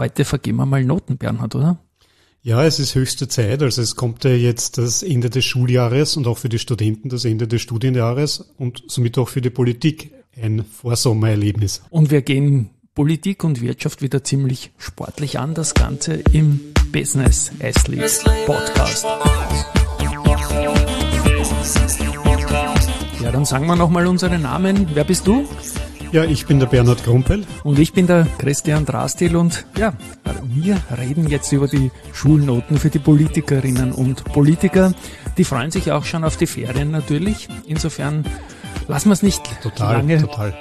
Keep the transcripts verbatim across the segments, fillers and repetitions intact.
Heute vergeben wir mal Noten, Bernhard, oder? Ja, es ist höchste Zeit. Also es kommt ja jetzt das Ende des Schuljahres und auch für die Studenten das Ende des Studienjahres und somit auch für die Politik ein Vorsommererlebnis. Und wir gehen Politik und Wirtschaft wieder ziemlich sportlich an, das Ganze im Business Athlete Podcast. Ja, dann sagen wir nochmal unsere Namen. Wer bist du? Ja, ich bin der Bernhard Krumpel. Und ich bin der Christian Drastil und ja, wir reden jetzt über die Schulnoten für die Politikerinnen und Politiker. Die freuen sich auch schon auf die Ferien natürlich. Insofern lassen wir es nicht total, lange. Total.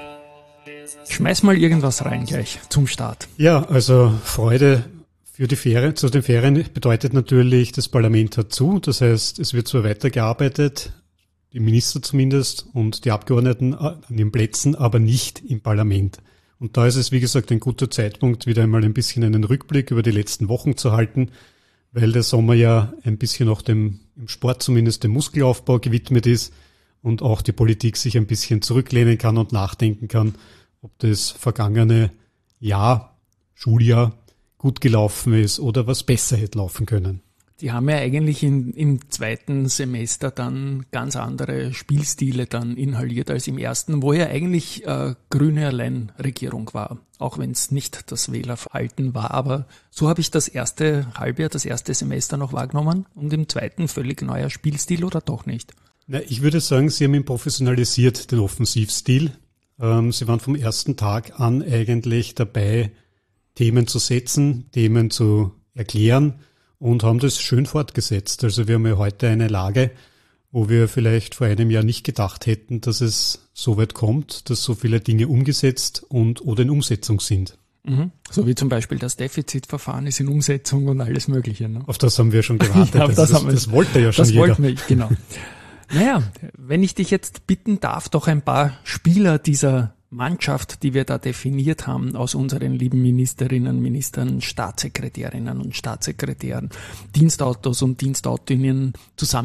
Schmeiß mal irgendwas rein gleich zum Start. Ja, also Freude für die Ferien, zu den Ferien bedeutet natürlich, das Parlament hat zu. Das heißt, es wird zwar weitergearbeitet, die Minister zumindest und die Abgeordneten an den Plätzen, aber nicht im Parlament. Und da ist es, wie gesagt, ein guter Zeitpunkt, wieder einmal ein bisschen einen Rückblick über die letzten Wochen zu halten, weil der Sommer ja ein bisschen auch dem, im Sport zumindest dem Muskelaufbau gewidmet ist und auch die Politik sich ein bisschen zurücklehnen kann und nachdenken kann, ob das vergangene Jahr, Schuljahr, gut gelaufen ist oder was besser hätte laufen können. Die haben ja eigentlich in, im zweiten Semester dann ganz andere Spielstile dann inhaliert als im ersten, wo ja eigentlich äh, grüne Alleinregierung war, auch wenn es nicht das Wählerverhalten war. Aber so habe ich das erste Halbjahr, das erste Semester noch wahrgenommen und im zweiten völlig neuer Spielstil oder doch nicht? Na, ich würde sagen, sie haben ihn professionalisiert, den Offensivstil. Ähm, sie waren vom ersten Tag an eigentlich dabei, Themen zu setzen, Themen zu erklären, und haben das schön fortgesetzt. Also wir haben ja heute eine Lage, wo wir vielleicht vor einem Jahr nicht gedacht hätten, dass es so weit kommt, dass so viele Dinge umgesetzt und oder in Umsetzung sind. Mhm. So wie zum Beispiel das Defizitverfahren ist in Umsetzung und alles Mögliche. Ne? Auf das haben wir schon gewartet. Ja, das, das, das, wir, das wollte ja schon das jeder. Das wollten wir, genau. Naja, wenn ich dich jetzt bitten darf, doch ein paar Spieler dieser Mannschaft, die wir da definiert haben, aus unseren lieben Ministerinnen, Ministern, Staatssekretärinnen und Staatssekretären, Dienstautos und Dienstautinnen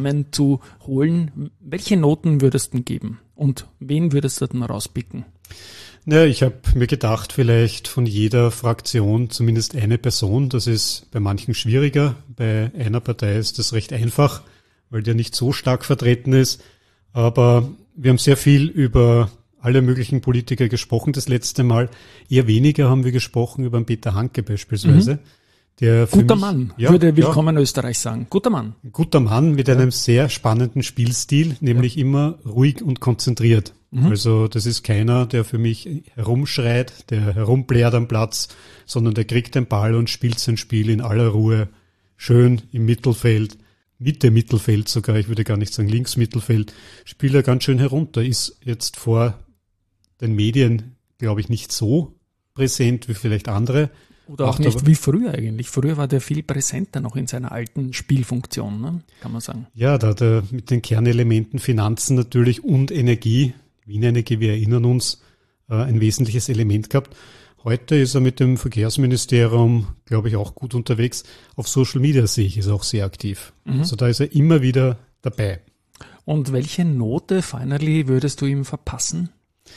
zusammenzuholen. Welche Noten würdest du geben und wen würdest du dann rauspicken? Ja, ich habe mir gedacht, vielleicht von jeder Fraktion zumindest eine Person. Das ist bei manchen schwieriger. Bei einer Partei ist das recht einfach, weil der nicht so stark vertreten ist. Aber wir haben sehr viel über alle möglichen Politiker gesprochen das letzte Mal. Eher weniger haben wir gesprochen über den Peter Hanke beispielsweise. Mhm. Der für guter mich, Mann, ja, würde Willkommen ja, Österreich sagen. Guter Mann. Ein guter Mann mit einem sehr spannenden Spielstil, nämlich ja. immer ruhig und konzentriert. Mhm. Also das ist keiner, der für mich herumschreit, der herumblärt am Platz, sondern der kriegt den Ball und spielt sein Spiel in aller Ruhe, schön im Mittelfeld, Mitte Mittelfeld sogar, ich würde gar nicht sagen links Mittelfeld, spielt er ganz schön herunter, ist jetzt vor den Medien, glaube ich, nicht so präsent wie vielleicht andere. Oder auch nicht wie früher eigentlich. Früher war der viel präsenter noch in seiner alten Spielfunktion, ne? Kann man sagen. Ja, da hat er mit den Kernelementen Finanzen natürlich und Energie, Wien Energie, wir erinnern uns, ein wesentliches Element gehabt. Heute ist er mit dem Verkehrsministerium, glaube ich, auch gut unterwegs. Auf Social Media sehe ich, ist er auch sehr aktiv. Mhm. Also da ist er immer wieder dabei. Und welche Note, finally, würdest du ihm verpassen?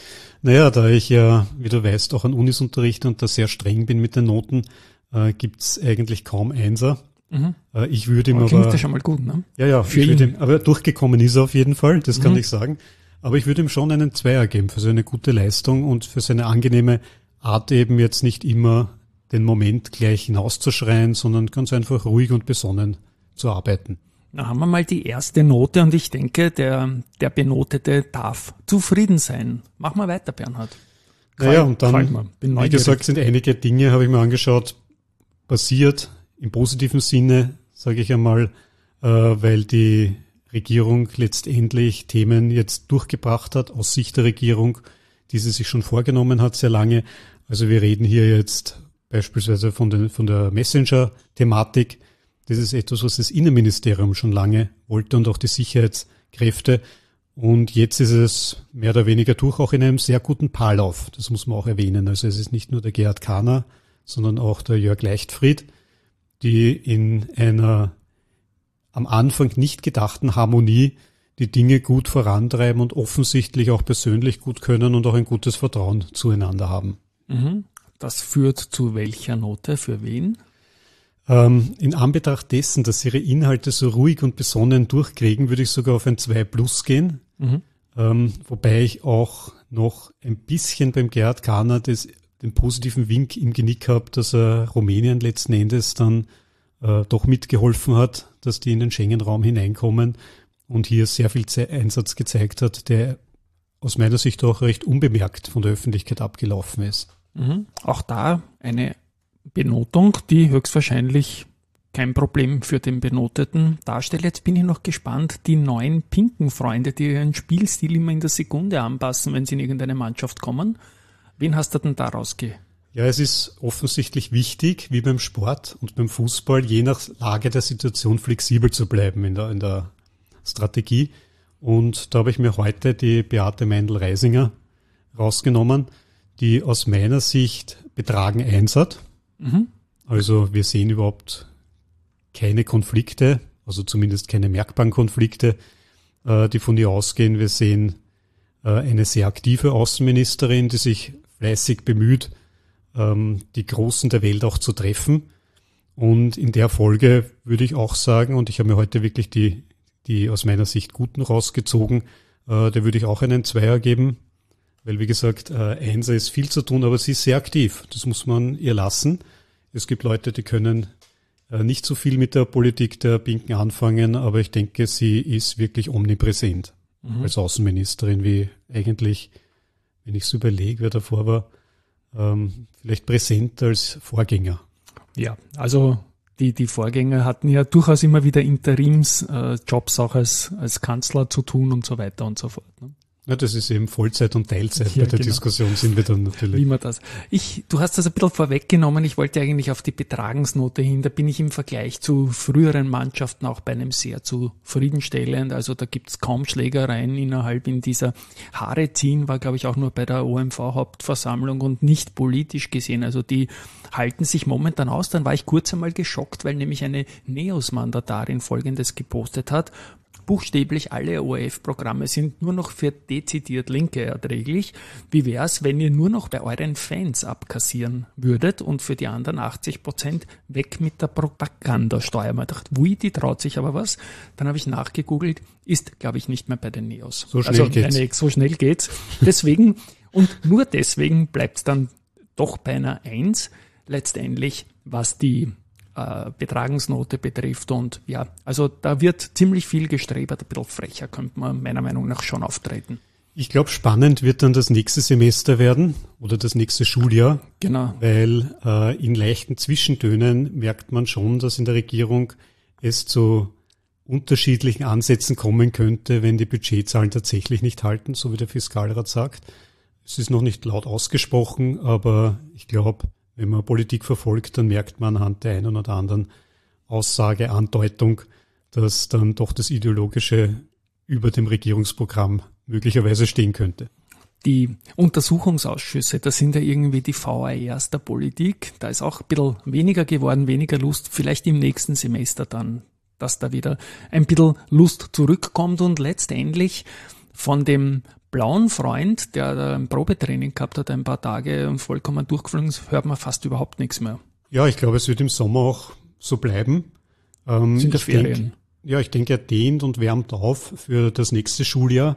Naja, da ich ja, wie du weißt, auch an Unis unterrichte und da sehr streng bin mit den Noten, äh, gibt's eigentlich kaum Einser. Mhm. Äh, ich würde ihm aber... Klingt ja schon mal gut, ne? Ja, ja. Für ich ihn. Würde ihm, aber durchgekommen ist er auf jeden Fall, das kann mhm. ich sagen. Aber ich würde ihm schon einen Zweier geben für seine gute Leistung und für seine angenehme Art eben jetzt nicht immer den Moment gleich hinauszuschreien, sondern ganz einfach ruhig und besonnen zu arbeiten. Na, haben wir mal die erste Note und ich denke, der, der Benotete darf zufrieden sein. Mach mal weiter, Bernhard. Naja, und dann, wie gesagt, sind einige Dinge, habe ich mir angeschaut, passiert im positiven Sinne, sage ich einmal, äh, weil die Regierung letztendlich Themen jetzt durchgebracht hat, aus Sicht der Regierung, die sie sich schon vorgenommen hat, sehr lange. Also wir reden hier jetzt beispielsweise von, den, von der Messenger-Thematik. Das ist etwas, was das Innenministerium schon lange wollte und auch die Sicherheitskräfte. Und jetzt ist es mehr oder weniger durch, auch in einem sehr guten Paarlauf. Das muss man auch erwähnen. Also es ist nicht nur der Gerhard Kahner, sondern auch der Jörg Leichtfried, die in einer am Anfang nicht gedachten Harmonie die Dinge gut vorantreiben und offensichtlich auch persönlich gut können und auch ein gutes Vertrauen zueinander haben. Mhm. Das führt zu welcher Note? Für wen? Ähm, in Anbetracht dessen, dass ihre Inhalte so ruhig und besonnen durchkriegen, würde ich sogar auf ein zwei plus gehen. Mhm. Ähm, wobei ich auch noch ein bisschen beim Gerhard Kahner das, den positiven Wink im Genick habe, dass er Rumänien letzten Endes dann äh, doch mitgeholfen hat, dass die in den Schengen-Raum hineinkommen und hier sehr viel Ze- Einsatz gezeigt hat, der aus meiner Sicht auch recht unbemerkt von der Öffentlichkeit abgelaufen ist. Mhm. Auch da eine Benotung, die höchstwahrscheinlich kein Problem für den Benoteten darstellt. Jetzt bin ich noch gespannt, die neuen pinken Freunde, die ihren Spielstil immer in der Sekunde anpassen, wenn sie in irgendeine Mannschaft kommen. Wen hast du denn da rausge? Ja, es ist offensichtlich wichtig, wie beim Sport und beim Fußball, je nach Lage der Situation flexibel zu bleiben in der, in der Strategie. Und da habe ich mir heute die Beate Meindl-Reisinger rausgenommen, die aus meiner Sicht betragen eins hat. Mhm. Also wir sehen überhaupt keine Konflikte, also zumindest keine merkbaren Konflikte, äh, die von ihr ausgehen. Wir sehen äh, eine sehr aktive Außenministerin, die sich fleißig bemüht, ähm, die Großen der Welt auch zu treffen. Und in der Folge würde ich auch sagen, und ich habe mir heute wirklich die, die aus meiner Sicht Guten rausgezogen, äh, da würde ich auch einen Zweier geben, weil wie gesagt, äh, Einser ist viel zu tun, aber sie ist sehr aktiv. Das muss man ihr lassen. Es gibt Leute, die können nicht so viel mit der Politik der Pinken anfangen, aber ich denke, sie ist wirklich omnipräsent mhm. als Außenministerin, wie eigentlich, wenn ich es überlege, wer davor war, ähm, vielleicht präsenter als Vorgänger. Ja, also die, die Vorgänger hatten ja durchaus immer wieder Interimsjobs äh, auch als, als Kanzler zu tun und so weiter und so fort. Ne? Ja, das ist eben Vollzeit und Teilzeit. Ja, bei der genau. Diskussion sind wir dann natürlich. Wie man das. Ich, du hast das ein bisschen vorweggenommen. Ich wollte eigentlich auf die Betragensnote hin. Da bin ich im Vergleich zu früheren Mannschaften auch bei einem sehr zufriedenstellend. Also da gibt's kaum Schlägereien innerhalb in dieser Haare ziehen, war glaube ich auch nur bei der O M V-Hauptversammlung und nicht politisch gesehen. Also die halten sich momentan aus. Dann war ich kurz einmal geschockt, weil nämlich eine NEOS-Mandatarin Folgendes gepostet hat. Buchstäblich alle O R F-Programme sind nur noch für dezidiert Linke erträglich. Wie wäre es, wenn ihr nur noch bei euren Fans abkassieren würdet und für die anderen achtzig Prozent weg mit der Propagandasteuer? Man dachte, wui, die traut sich aber was. Dann habe ich nachgegoogelt, ist, glaube ich, nicht mehr bei den Neos. So schnell also, geht's. Eine, so schnell geht's. Deswegen, und nur deswegen bleibt es dann doch bei einer Eins letztendlich, was die Betragensnote betrifft und ja, also da wird ziemlich viel gestrebt, ein bisschen frecher könnte man meiner Meinung nach schon auftreten. Ich glaube, spannend wird dann das nächste Semester werden oder das nächste Schuljahr, genau, weil äh, in leichten Zwischentönen merkt man schon, dass in der Regierung es zu unterschiedlichen Ansätzen kommen könnte, wenn die Budgetzahlen tatsächlich nicht halten, so wie der Fiskalrat sagt. Es ist noch nicht laut ausgesprochen, aber ich glaube, wenn man Politik verfolgt, dann merkt man anhand der einen oder anderen Aussage, Andeutung, dass dann doch das Ideologische über dem Regierungsprogramm möglicherweise stehen könnte. Die Untersuchungsausschüsse, das sind ja irgendwie die V A Rs der Politik. Da ist auch ein bisschen weniger geworden, weniger Lust. Vielleicht im nächsten Semester dann, dass da wieder ein bisschen Lust zurückkommt und letztendlich von dem blauen Freund, der da ein Probetraining gehabt hat, ein paar Tage und vollkommen durchgeflogen ist, hört man fast überhaupt nichts mehr. Ja, ich glaube, es wird im Sommer auch so bleiben. Ähm, Sind das Ferien? Denk, ja, ich denke, er dehnt und wärmt auf für das nächste Schuljahr.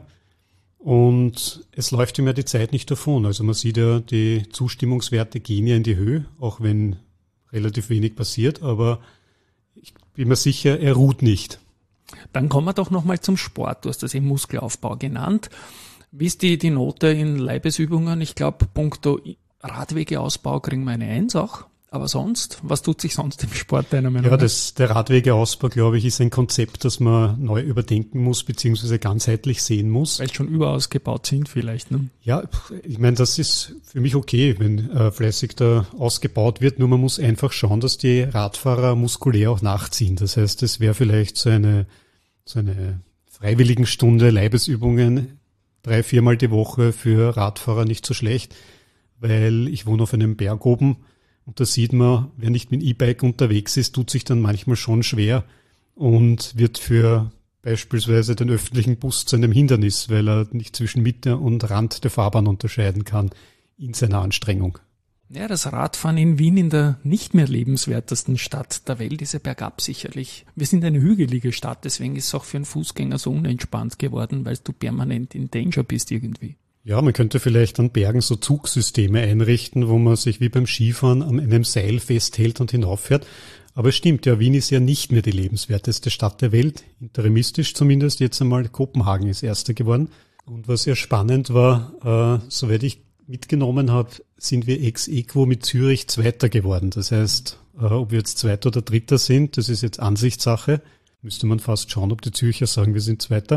Und es läuft ihm ja die Zeit nicht davon. Also man sieht ja, die Zustimmungswerte gehen ja in die Höhe, auch wenn relativ wenig passiert. Aber ich bin mir sicher, er ruht nicht. Dann kommen wir doch nochmal zum Sport. Du hast das im Muskelaufbau genannt. Wie ist die, die Note in Leibesübungen? Ich glaube, punkto Radwegeausbau kriegen wir eine Eins auch. Aber sonst, was tut sich sonst im Sport deiner Meinung nach? Ja, das, der Radwegeausbau, glaube ich, ist ein Konzept, das man neu überdenken muss, beziehungsweise ganzheitlich sehen muss. Weil schon überausgebaut sind vielleicht, ne? Ja, ich meine, das ist für mich okay, wenn äh, fleißig da ausgebaut wird. Nur man muss einfach schauen, dass die Radfahrer muskulär auch nachziehen. Das heißt, es wäre vielleicht so eine, so eine freiwilligen Stunde Leibesübungen drei, viermal die Woche für Radfahrer nicht so schlecht, weil ich wohne auf einem Berg oben und da sieht man, wer nicht mit dem E-Bike unterwegs ist, tut sich dann manchmal schon schwer und wird für beispielsweise den öffentlichen Bus zu einem Hindernis, weil er nicht zwischen Mitte und Rand der Fahrbahn unterscheiden kann in seiner Anstrengung. Ja, das Radfahren in Wien, in der nicht mehr lebenswertesten Stadt der Welt, ist ja bergab sicherlich. Wir sind eine hügelige Stadt, deswegen ist es auch für einen Fußgänger so unentspannt geworden, weil du permanent in Danger bist irgendwie. Ja, man könnte vielleicht an Bergen so Zugsysteme einrichten, wo man sich wie beim Skifahren an einem Seil festhält und hinauffährt. Aber es stimmt, ja, Wien ist ja nicht mehr die lebenswerteste Stadt der Welt, interimistisch zumindest. Jetzt einmal Kopenhagen ist Erster geworden. Und was sehr spannend war, äh, soweit ich mitgenommen habe, sind wir ex aequo mit Zürich Zweiter geworden. Das heißt, äh, ob wir jetzt Zweiter oder Dritter sind, das ist jetzt Ansichtssache. Müsste man fast schauen, ob die Zürcher sagen, wir sind Zweiter.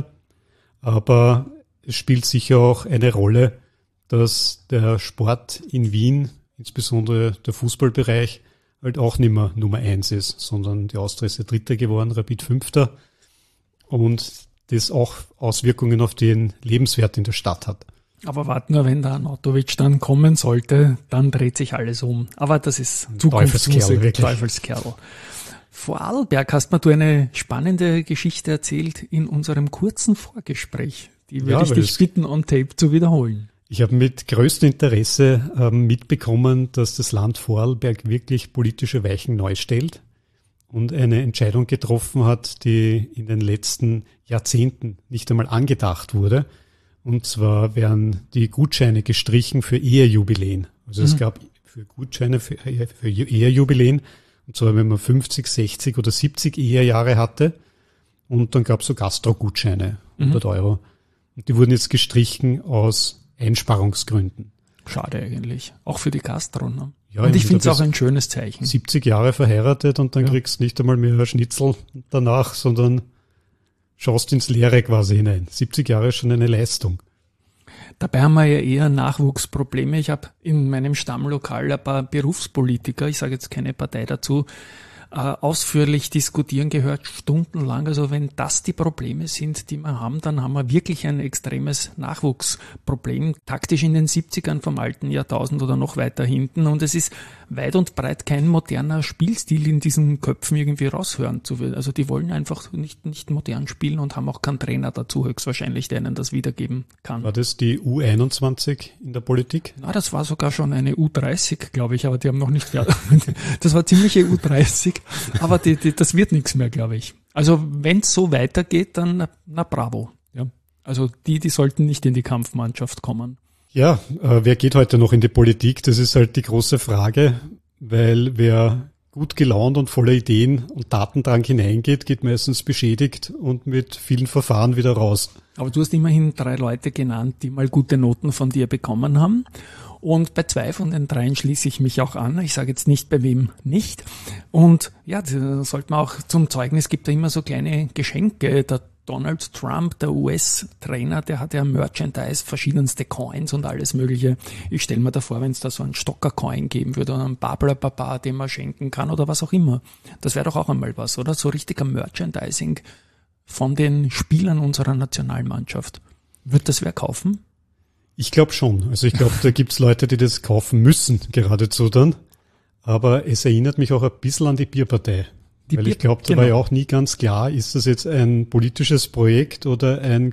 Aber es spielt sicher auch eine Rolle, dass der Sport in Wien, insbesondere der Fußballbereich, halt auch nicht mehr Nummer eins ist, sondern die Austria ist ja Dritter geworden, Rapid Fünfter. Und das auch Auswirkungen auf den Lebenswert in der Stadt hat. Aber warte nur, wenn der Arnautovic dann kommen sollte, dann dreht sich alles um. Aber das ist Zukunftsmusik, Teufelskerl. Vorarlberg hast mir du eine spannende Geschichte erzählt in unserem kurzen Vorgespräch. Die würde ja, ich dich bitten, on tape zu wiederholen. Ich habe mit größtem Interesse ähm, mitbekommen, dass das Land Vorarlberg wirklich politische Weichen neu stellt und eine Entscheidung getroffen hat, die in den letzten Jahrzehnten nicht einmal angedacht wurde. Und zwar werden die Gutscheine gestrichen für Ehejubiläen. Also mhm. es gab für Gutscheine für, für Ehejubiläen, und zwar wenn man fünfzig, sechzig oder siebzig Ehejahre hatte. Und dann gab es so Gastro-Gutscheine, hundert mhm. Euro. Und die wurden jetzt gestrichen aus Einsparungsgründen. Schade eigentlich. Auch für die Gastro. Ne? Ja, und ich finde es auch ein schönes Zeichen. siebzig Jahre verheiratet und dann ja. kriegst du nicht einmal mehr Schnitzel danach, sondern schaust ins Leere quasi hinein. siebzig Jahre ist schon eine Leistung. Dabei haben wir ja eher Nachwuchsprobleme. Ich habe in meinem Stammlokal ein paar Berufspolitiker, ich sage jetzt keine Partei dazu, äh, ausführlich diskutieren gehört, stundenlang. Also wenn das die Probleme sind, die wir haben, dann haben wir wirklich ein extremes Nachwuchsproblem. Taktisch in den siebzigern vom alten Jahrtausend oder noch weiter hinten. Und es ist weit und breit kein moderner Spielstil in diesen Köpfen irgendwie raushören zu will. Also die wollen einfach nicht, nicht modern spielen und haben auch keinen Trainer dazu, höchstwahrscheinlich, der ihnen das wiedergeben kann. War das die U einundzwanzig in der Politik? Na, das war sogar schon eine U dreißig, glaube ich, aber die haben noch nicht, das war ziemliche U dreißig, aber die, die, das wird nichts mehr, glaube ich. Also wenn es so weitergeht, dann na, na bravo. Ja. Also die, die sollten nicht in die Kampfmannschaft kommen. Ja, äh, wer geht heute noch in die Politik? Das ist halt die große Frage, weil wer gut gelaunt und voller Ideen und Tatendrang hineingeht, geht meistens beschädigt und mit vielen Verfahren wieder raus. Aber du hast immerhin drei Leute genannt, die mal gute Noten von dir bekommen haben. Und bei zwei von den dreien schließe ich mich auch an. Ich sage jetzt nicht, bei wem nicht. Und ja, da sollte man auch zum Zeugnis, gibt da immer so kleine Geschenke. Der Donald Trump, der U S-Trainer, der hat ja Merchandise, verschiedenste Coins und alles mögliche. Ich stelle mir da vor, wenn es da so einen Stocker-Coin geben würde oder einen Babler-Papa, den man schenken kann oder was auch immer. Das wäre doch auch einmal was, oder? So richtiger Merchandising von den Spielern unserer Nationalmannschaft. Wird das wer kaufen? Ich glaube schon. Also ich glaube, da gibt's Leute, die das kaufen müssen, geradezu dann. Aber es erinnert mich auch ein bisschen an die Bierpartei. Die Weil Bier, ich glaube, da genau. war ja auch nie ganz klar, ist das jetzt ein politisches Projekt oder ein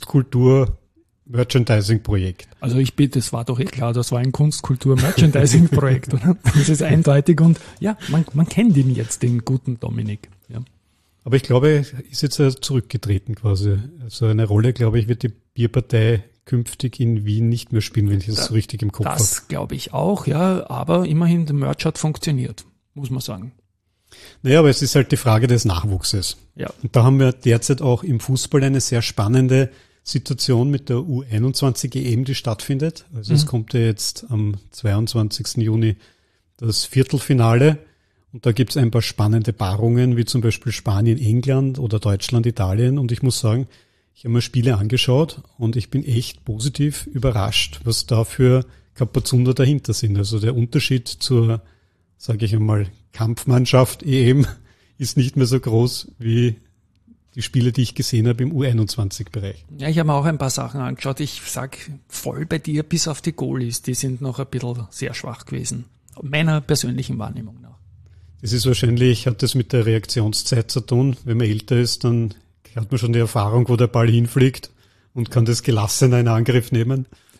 Kunst-Kultur-Merchandising-Projekt? Also ich bitte, das war doch eh klar, das war ein Kunst-Kultur-Merchandising-Projekt, oder? Das ist eindeutig und ja, man, man kennt ihn jetzt, den guten Dominik. Ja. Aber ich glaube, er ist jetzt zurückgetreten quasi. Also eine Rolle, glaube ich, wird die Bierpartei künftig in Wien nicht mehr spielen, wenn ich das da, so richtig im Kopf habe. Das glaube ich auch, ja, aber immerhin, der Merch hat funktioniert, muss man sagen. Naja, aber es ist halt die Frage des Nachwuchses. Ja. Und da haben wir derzeit auch im Fußball eine sehr spannende Situation mit der U einundzwanzig E M, die stattfindet. Also mhm. es kommt ja jetzt am zweiundzwanzigsten Juni das Viertelfinale. Und da gibt es ein paar spannende Paarungen, wie zum Beispiel Spanien, England oder Deutschland, Italien. Und ich muss sagen, ich habe mir Spiele angeschaut und ich bin echt positiv überrascht, was da für Kapazunder dahinter sind. Also der Unterschied zur, sage ich einmal, Kampfmannschaft E M ist nicht mehr so groß wie die Spiele, die ich gesehen habe im U einundzwanzig-Bereich. Ja, ich habe mir auch ein paar Sachen angeschaut. Ich sag voll bei dir, bis auf die Goalies, die sind noch ein bisschen sehr schwach gewesen. Meiner persönlichen Wahrnehmung nach. Das ist wahrscheinlich, hat das mit der Reaktionszeit zu tun. Wenn man älter ist, dann hat man schon die Erfahrung, wo der Ball hinfliegt und kann das gelassener in Angriff nehmen.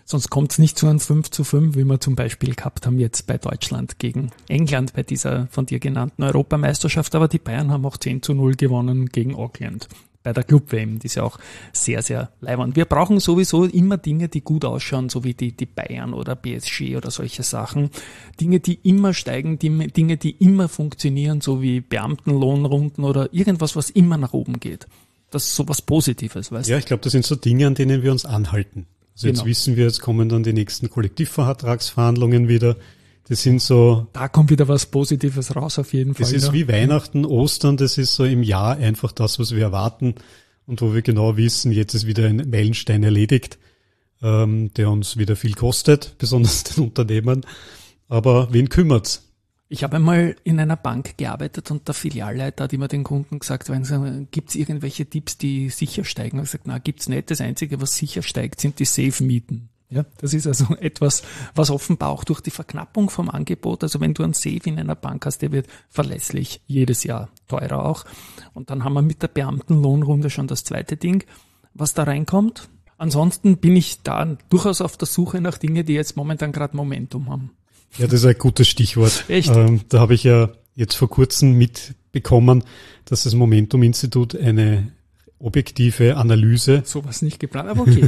Sonst kommt es nicht zu einem fünf zu fünf, wie wir zum Beispiel gehabt haben jetzt bei Deutschland gegen England bei dieser von dir genannten Europameisterschaft. Aber die Bayern haben auch zehn zu null gewonnen gegen Auckland bei der Club-W M. Die ist ja auch sehr, sehr leiwand. Wir brauchen sowieso immer Dinge, die gut ausschauen, so wie die, die Bayern oder P S G oder solche Sachen. Dinge, die immer steigen, die, Dinge, die immer funktionieren, so wie Beamtenlohnrunden oder irgendwas, was immer nach oben geht. Das ist sowas Positives, weißt du? Ja, ich glaube, das sind so Dinge, an denen wir uns anhalten. Also jetzt Genau. wissen wir, jetzt kommen dann die nächsten Kollektivvertragsverhandlungen wieder. Das sind so. Da kommt wieder was Positives raus, auf jeden Fall. Das ist ja. wie Weihnachten, Ostern, das ist so im Jahr einfach das, was wir erwarten und wo wir genau wissen, jetzt ist wieder ein Meilenstein erledigt, ähm, der uns wieder viel kostet, besonders den Unternehmern. Aber wen kümmert's? Ich habe einmal in einer Bank gearbeitet und der Filialleiter hat immer den Kunden gesagt, wenn sie, gibt's irgendwelche Tipps, die sicher steigen? Er hat gesagt, na, gibt's nicht. Das Einzige, was sicher steigt, sind die Safe-Mieten. Ja, das ist also etwas, was offenbar auch durch die Verknappung vom Angebot, also wenn du einen Safe in einer Bank hast, der wird verlässlich jedes Jahr teurer auch. Und dann haben wir mit der Beamtenlohnrunde schon das zweite Ding, was da reinkommt. Ansonsten bin ich da durchaus auf der Suche nach Dingen, die jetzt momentan gerade Momentum haben. Ja, das ist ein gutes Stichwort. Echt? Ähm, da habe ich ja jetzt vor kurzem mitbekommen, dass das Momentum-Institut eine objektive Analyse, Sowas nicht geplant, aber okay.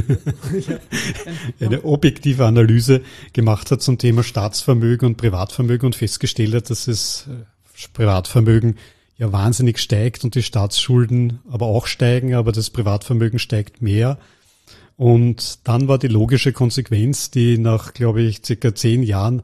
eine objektive Analyse gemacht hat zum Thema Staatsvermögen und Privatvermögen und festgestellt hat, dass das Privatvermögen ja wahnsinnig steigt und die Staatsschulden aber auch steigen, aber das Privatvermögen steigt mehr. Und dann war die logische Konsequenz, die nach, glaube ich, circa zehn Jahren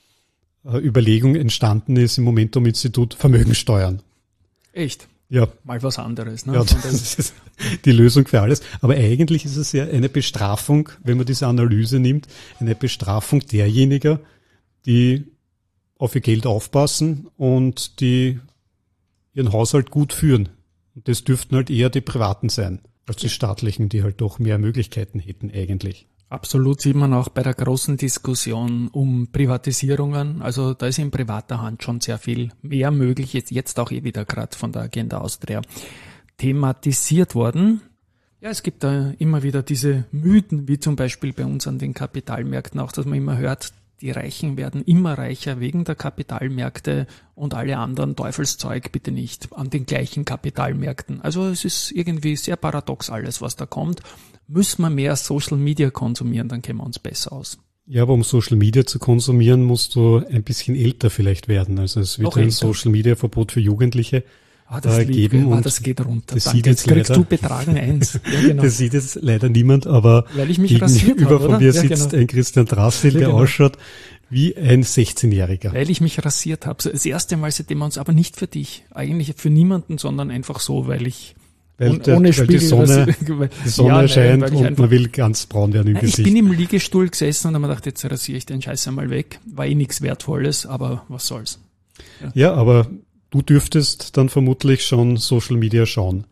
Überlegung entstanden ist im Momentum-Institut, Vermögensteuern. Echt? Ja. Mal was anderes. Ne? Ja, das ist die Lösung für alles. Aber eigentlich ist es ja eine Bestrafung, wenn man diese Analyse nimmt, eine Bestrafung derjenigen, die auf ihr Geld aufpassen und die ihren Haushalt gut führen. Und das dürften halt eher die Privaten sein, als die staatlichen, die halt doch mehr Möglichkeiten hätten eigentlich. Absolut, sieht man auch bei der großen Diskussion um Privatisierungen. Also da ist in privater Hand schon sehr viel mehr möglich. Jetzt, jetzt auch eh wieder gerade von der Agenda Austria thematisiert worden. Ja, es gibt da immer wieder diese Mythen, wie zum Beispiel bei uns an den Kapitalmärkten auch, dass man immer hört, die Reichen werden immer reicher wegen der Kapitalmärkte und alle anderen Teufelszeug bitte nicht an den gleichen Kapitalmärkten. Also es ist irgendwie sehr paradox alles, was da kommt. Müssen wir mehr Social Media konsumieren, dann kennen wir uns besser aus. Ja, aber um Social Media zu konsumieren, musst du ein bisschen älter vielleicht werden. Also es wird ein Social Media Verbot für Jugendliche ah, das äh, lieb, geben. ah, und das geht runter. Das Danke, sieht jetzt jetzt kriegst leider, du Betragen eins. Ja, genau. Das sieht jetzt leider niemand, aber Weil ich mich rasiert gegenüber habe, von oder? mir Ja, sitzt genau. ein Christian Drastil, der Ja, genau. ausschaut wie ein sechzehnjähriger. Weil ich mich rasiert habe. Das erste Mal seitdem wir uns, aber nicht für dich. Eigentlich für niemanden, sondern einfach so, weil ich Weil, ohne, der, ohne weil Spiegel, die Sonne, weil, die Sonne ja, nein, scheint weil ich und einfach, man will ganz braun werden im nein, ich Gesicht. bin im Liegestuhl gesessen und habe mir gedacht, jetzt rasiere ich den Scheiß einmal weg. War eh nichts Wertvolles, aber was soll's. Ja. ja, aber du dürftest dann vermutlich schon Social Media schauen.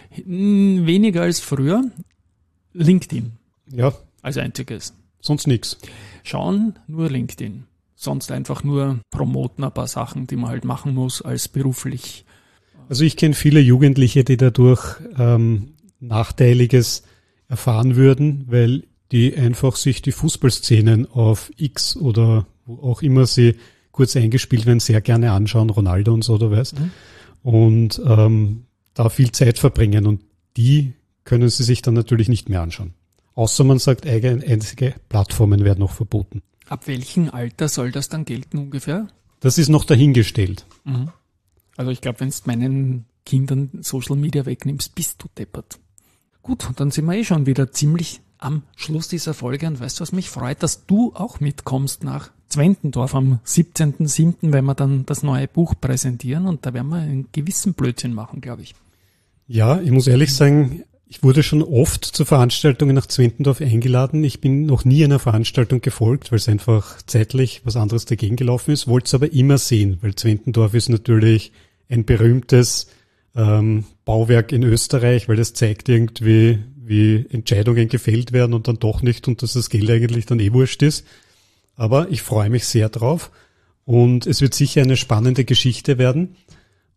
Hm, Weniger als früher. LinkedIn Ja, als einziges. sonst nix. Schauen, nur LinkedIn. Sonst einfach nur promoten ein paar Sachen, die man halt machen muss als beruflich. Also ich kenne viele Jugendliche, die dadurch ähm, Nachteiliges erfahren würden, weil die einfach sich die Fußballszenen auf X oder wo auch immer sie kurz eingespielt werden, sehr gerne anschauen, Ronaldo und so, du weißt. Mhm. Und ähm, da viel Zeit verbringen und die können sie sich dann natürlich nicht mehr anschauen. Außer man sagt, eigene, einzige Plattformen werden noch verboten. Ab welchem Alter soll das dann gelten ungefähr? Das ist noch dahingestellt. Mhm. Also ich glaube, wenn du meinen Kindern Social Media wegnimmst, bist du deppert. Gut, dann sind wir eh schon wieder ziemlich am Schluss dieser Folge und weißt du, was mich freut, dass du auch mitkommst nach Zwentendorf am siebzehnten siebten, wenn wir dann das neue Buch präsentieren und da werden wir einen gewissen Blödsinn machen, glaube ich. Ja, ich muss ehrlich sagen, ich wurde schon oft zu Veranstaltungen nach Zwentendorf eingeladen. Ich bin noch nie einer Veranstaltung gefolgt, weil es einfach zeitlich was anderes dagegen gelaufen ist, wollte es aber immer sehen, weil Zwentendorf ist natürlich ein berühmtes ähm, Bauwerk in Österreich, weil das zeigt irgendwie, wie Entscheidungen gefällt werden und dann doch nicht und dass das Geld eigentlich dann eh wurscht ist. Aber ich freue mich sehr drauf und es wird sicher eine spannende Geschichte werden.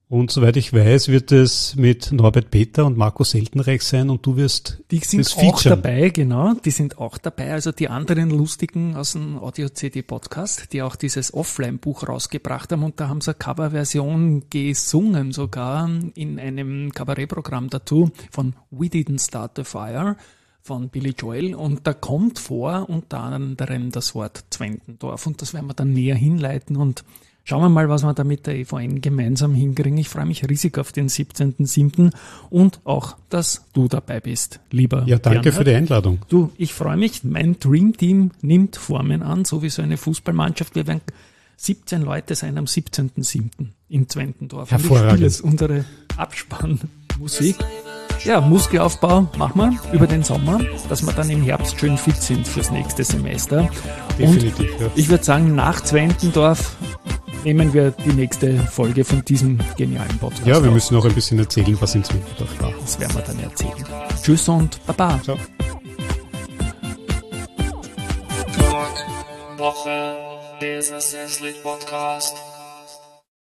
Und soweit ich weiß, wird es mit Norbert Peter und Marco Seltenreich sein und du wirst Die sind auch dabei, genau. Die sind auch dabei. Also die anderen Lustigen aus dem Audio-C D-Podcast, die auch dieses Offline-Buch rausgebracht haben. Und da haben sie eine Coverversion gesungen, sogar in einem Kabarettprogramm dazu von We Didn't Start the Fire von Billy Joel. Und da kommt vor unter anderem das Wort Zwentendorf. Und das werden wir dann näher hinleiten und schauen wir mal, was wir da mit der E V N gemeinsam hinkriegen. Ich freue mich riesig auf den siebzehnten siebten und auch, dass du dabei bist, lieber Ja, danke Bernhard. für die Einladung. Du, ich freue mich. Mein Dream Team nimmt Formen an, so wie so eine Fußballmannschaft. Wir werden siebzehn Leute sein am siebzehnten siebten in Zwentendorf. Hervorragend. Und ich spiele unsere Abspannmusik. Ja, Muskelaufbau machen wir über den Sommer, dass wir dann im Herbst schön fit sind fürs nächste Semester. Definitiv, und ja. Ich würde sagen, nach Zwentendorf nehmen wir die nächste Folge von diesem genialen Podcast. Ja, wir auf. müssen auch ein bisschen erzählen, was in Zwentendorf war. Das werden wir dann erzählen. Tschüss und Baba. Ciao. Woche, dieser Sesslich Podcast.